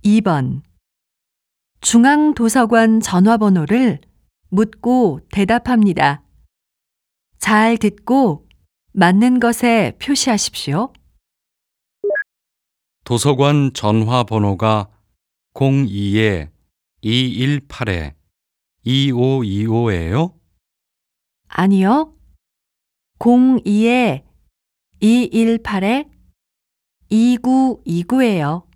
2번. 중앙도서관 전화번호를 묻고 대답합니다. 잘 듣고 맞는 것에 표시하십시오. 도서관 전화번호가 02-218-2525예요? 아니요. 02-218-2929예요.